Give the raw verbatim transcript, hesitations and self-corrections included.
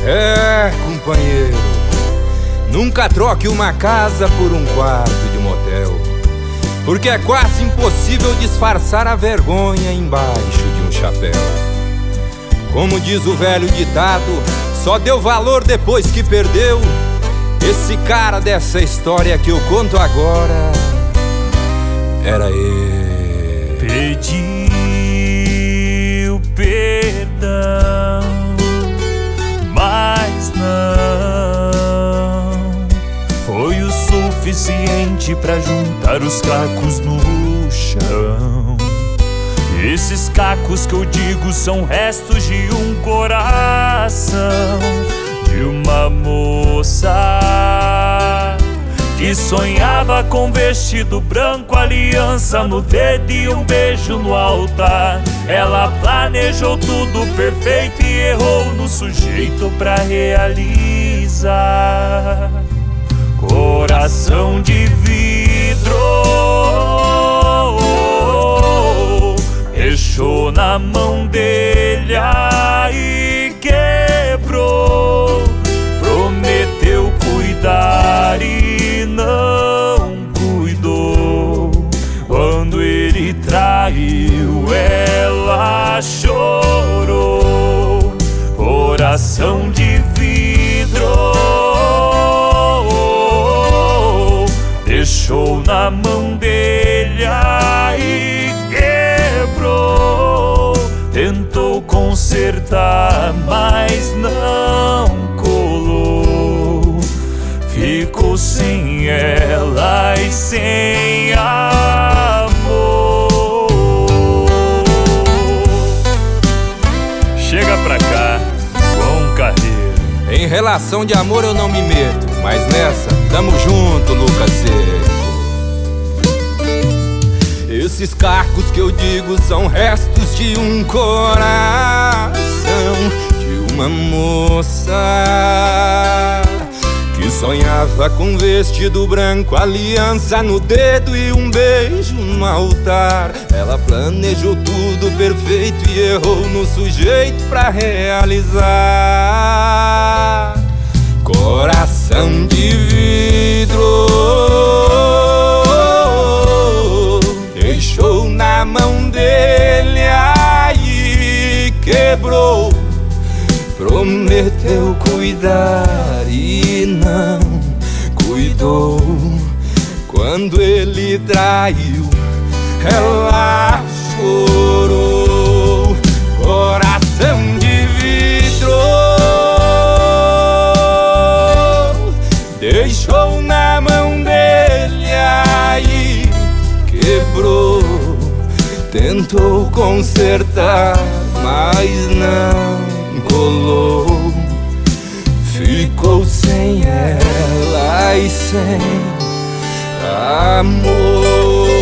É, companheiro, nunca troque uma casa por um quarto de motel, porque é quase impossível disfarçar a vergonha embaixo de um chapéu. Como diz o velho ditado, só deu valor depois que perdeu. Esse cara dessa história que eu conto agora era ele. Pediu perdão, mas não foi o suficiente pra juntar os cacos no chão. Esses cacos que eu digo são restos de um coração, de uma moça que sonhava com vestido branco, aliança no dedo e um beijo no altar. Ela planejou tudo perfeito e errou no sujeito pra realizar. Coração de vidro fechou na mão dele, aí quebrou. Prometeu cuidar e não cuidou. Quando ele traiu, ela chorou. Coração de vidro deixou na mão dele, aí quebrou. Tentou consertar, mas não colou. Ficou sem ela e sem amor. Chega pra cá, João Carreiro. Em relação de amor eu não me meto, mas nessa, tamo junto, Lucas Seco. Esses cacos que eu digo são restos de um coração, de uma moça que sonhava com vestido branco, aliança no dedo e um beijo no altar. Ela planejou tudo perfeito e errou no sujeito pra realizar. Coração de vidro deixou na mão dele, aí quebrou. Prometeu cuidar e não cuidou. Quando ele traiu, ela chorou. Coração de vidro deixou na mão dele, aí quebrou. Tentou consertar, mas não colou. Ficou sem ela e sem amor.